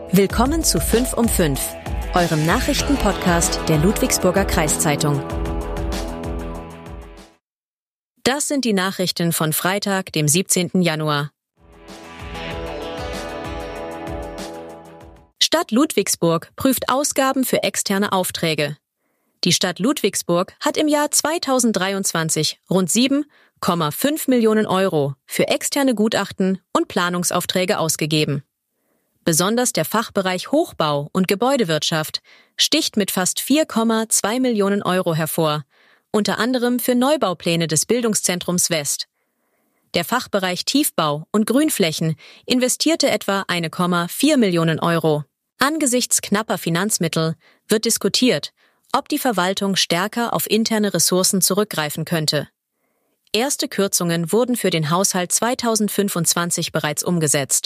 Willkommen zu 5 um 5, eurem Nachrichtenpodcast der Ludwigsburger Kreiszeitung. Das sind die Nachrichten von Freitag, dem 17. Januar. Stadt Ludwigsburg prüft Ausgaben für externe Aufträge. Die Stadt Ludwigsburg hat im Jahr 2023 rund 7,5 Millionen Euro für externe Gutachten und Planungsaufträge ausgegeben. Besonders der Fachbereich Hochbau und Gebäudewirtschaft sticht mit fast 4,2 Millionen Euro hervor, unter anderem für Neubaupläne des Bildungszentrums West. Der Fachbereich Tiefbau und Grünflächen investierte etwa 1,4 Millionen Euro. Angesichts knapper Finanzmittel wird diskutiert, ob die Verwaltung stärker auf interne Ressourcen zurückgreifen könnte. Erste Kürzungen wurden für den Haushalt 2025 bereits umgesetzt.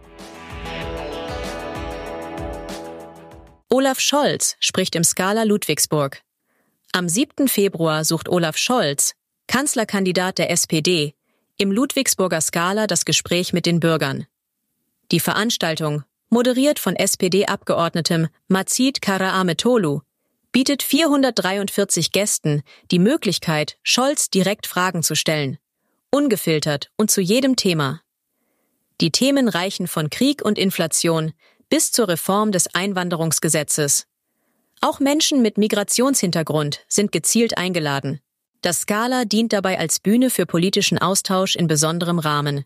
Olaf Scholz spricht im Scala Ludwigsburg. Am 7. Februar sucht Olaf Scholz, Kanzlerkandidat der SPD, im Ludwigsburger Scala das Gespräch mit den Bürgern. Die Veranstaltung, moderiert von SPD-Abgeordnetem Macit Karaahmetolu, bietet 443 Gästen die Möglichkeit, Scholz direkt Fragen zu stellen, ungefiltert und zu jedem Thema. Die Themen reichen von Krieg und Inflation bis zur Reform des Einwanderungsgesetzes. Auch Menschen mit Migrationshintergrund sind gezielt eingeladen. Das Scala dient dabei als Bühne für politischen Austausch in besonderem Rahmen.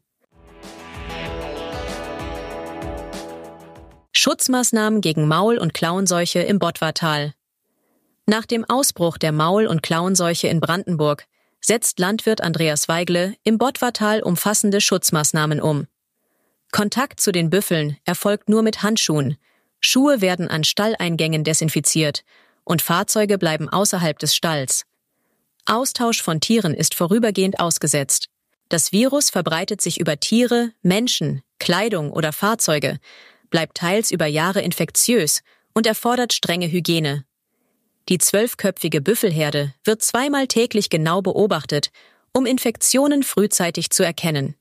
Schutzmaßnahmen gegen Maul- und Klauenseuche im Bottwartal. Nach dem Ausbruch der Maul- und Klauenseuche in Brandenburg setzt Landwirt Andreas Weigle im Bottwartal umfassende Schutzmaßnahmen um. Kontakt zu den Büffeln erfolgt nur mit Handschuhen, Schuhe werden an Stalleingängen desinfiziert und Fahrzeuge bleiben außerhalb des Stalls. Austausch von Tieren ist vorübergehend ausgesetzt. Das Virus verbreitet sich über Tiere, Menschen, Kleidung oder Fahrzeuge, bleibt teils über Jahre infektiös und erfordert strenge Hygiene. Die 12-köpfige Büffelherde wird zweimal täglich genau beobachtet, um Infektionen frühzeitig zu erkennen.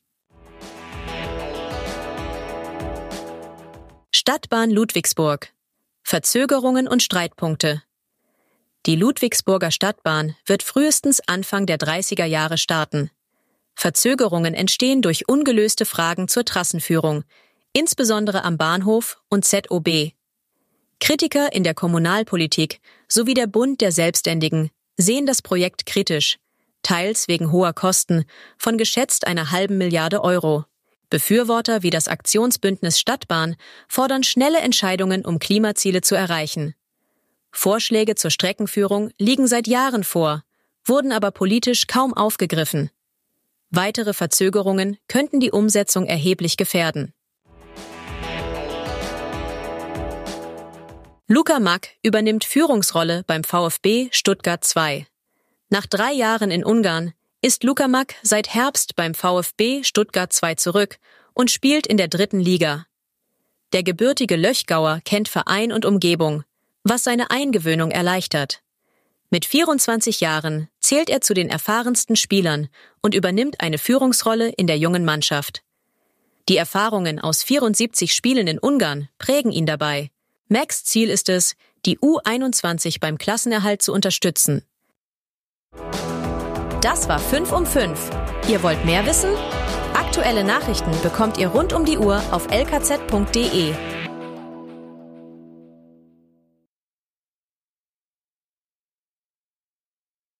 Stadtbahn Ludwigsburg. Verzögerungen und Streitpunkte. Die Ludwigsburger Stadtbahn wird frühestens Anfang der 30er Jahre starten. Verzögerungen entstehen durch ungelöste Fragen zur Trassenführung, insbesondere am Bahnhof und ZOB. Kritiker in der Kommunalpolitik sowie der Bund der Selbstständigen sehen das Projekt kritisch, teils wegen hoher Kosten von geschätzt einer halben Milliarde Euro. Befürworter wie das Aktionsbündnis Stadtbahn fordern schnelle Entscheidungen, um Klimaziele zu erreichen. Vorschläge zur Streckenführung liegen seit Jahren vor, wurden aber politisch kaum aufgegriffen. Weitere Verzögerungen könnten die Umsetzung erheblich gefährden. Luka Mack übernimmt Führungsrolle beim VfB Stuttgart 2. Nach 3 Jahren in Ungarn ist Luka Mack seit Herbst beim VfB Stuttgart 2 zurück und spielt in der 3. Liga. Der gebürtige Löchgauer kennt Verein und Umgebung, was seine Eingewöhnung erleichtert. Mit 24 Jahren zählt er zu den erfahrensten Spielern und übernimmt eine Führungsrolle in der jungen Mannschaft. Die Erfahrungen aus 74 Spielen in Ungarn prägen ihn dabei. Macks Ziel ist es, die U21 beim Klassenerhalt zu unterstützen. Das war 5 um 5. Ihr wollt mehr wissen? Aktuelle Nachrichten bekommt ihr rund um die Uhr auf lkz.de.